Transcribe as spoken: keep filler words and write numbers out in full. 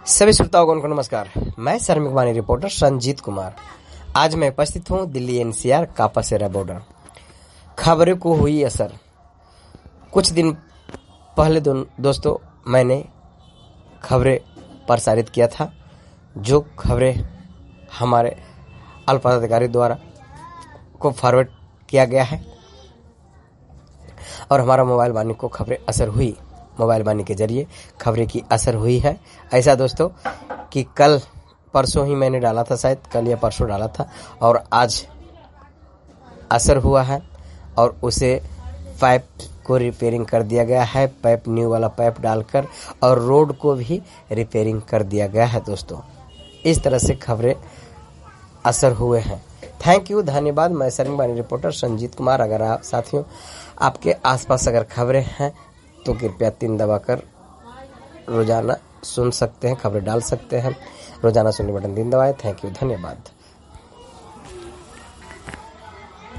सभी श्रोताओं को नमस्कार। मैं श्रमिक वाणी रिपोर्टर संजीत कुमार। आज मैं उपस्थित हूं दिल्ली एनसीआर कापासेरा बॉर्डर। खबरों को हुई असर। कुछ दिन पहले दो, दोस्तों मैंने खबरें प्रसारित किया था, जो खबरें हमारे अल्प पदाधिकारी द्वारा को फॉरवर्ड किया गया है और हमारा मोबाइल वाणी को खबरें असर हुई। मोबाइल वाणी के जरिए खबरें की असर हुई है। ऐसा दोस्तों कि कल परसों ही मैंने डाला था, शायद कल या परसों डाला था, और आज असर हुआ है और उसे पाइप को रिपेयरिंग कर दिया गया है। पाइप न्यू वाला पाइप डालकर और रोड को भी रिपेयरिंग कर दिया गया है। दोस्तों इस तरह से खबरें असर हुए हैं। थैंक यू, धन्यवाद। मैं श्रमिक वाणी रिपोर्टर संजीत कुमार। अगर आप साथियों आपके आसपास अगर खबरें हैं तो कृपया तीन दबाकर रोजाना सुन सकते हैं, खबरें डाल सकते हैं। रोजाना सुनने बटन तीन दबाएं। थैंक यू, धन्यवाद।